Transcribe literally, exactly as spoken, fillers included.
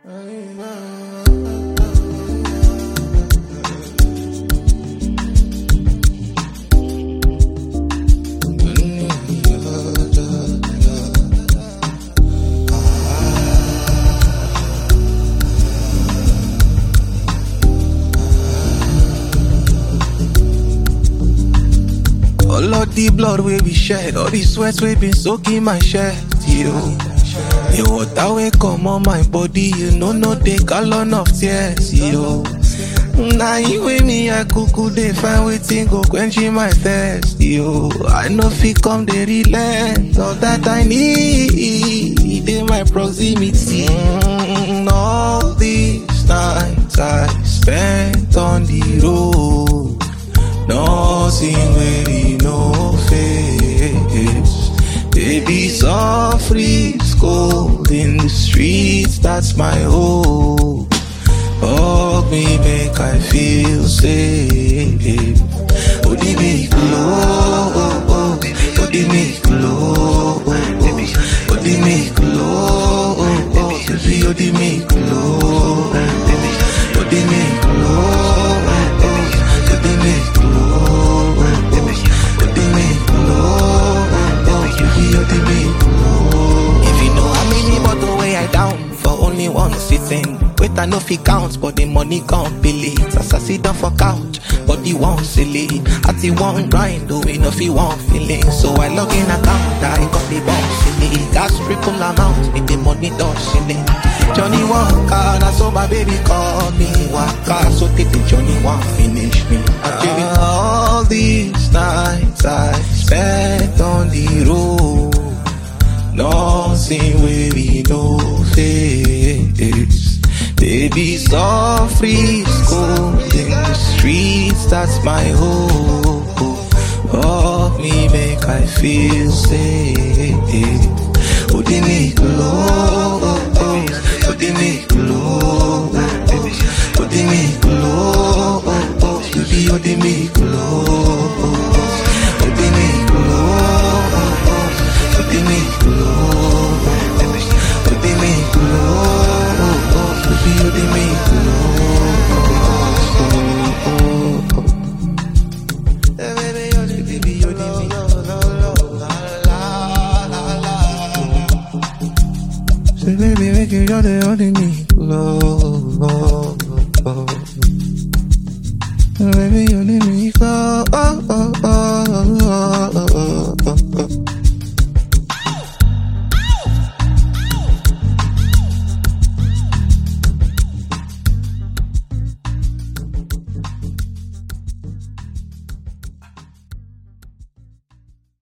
All of the blood where we shed, all the sweat we been soaking my shirt, yo. The water we come on my body, you know no they gallon of tears, yo. Now you with me, I cuckoo, they find waiting, go quenching my thirst, yo. I know if it come, they relent, all that I need, in my proximity. Mm, all these nights I spent on the road, nothing really no face. Baby, soft freeze cold in the streets, that's my hope. Hug me, make I feel safe. Oh, they make low, oh, they make low, oh, they make low, oh, baby, oh, they make low, oh, they make low, oh, they make low, oh, they make low, oh, baby, oh, they make low. If you know how many bottle way I down for only one sitting. Wait, I know fi count, but the money can't believe it. As I sit down for couch, but the one silly. At the one grind, do we know fi one feeling. So I log in account, I got the bomb silly. Gas triple amount, with the money don't silly. Johnny Walker, that's so my baby call me Walker. So take the Johnny one finish me. Uh, all these nights I spent on the road, nothing where we no face. Baby, soft freeze cold in the streets, that's my hope. Hug me, make I feel safe. Oh, they make low, oh, they make low, oh, they make low, oh, baby, oh, they make low, oh, they make low, oh, they make low, oh, they make low. Baby, they make say baby, make it all the all they need love. Baby, you need me, oh, oh, oh, oh.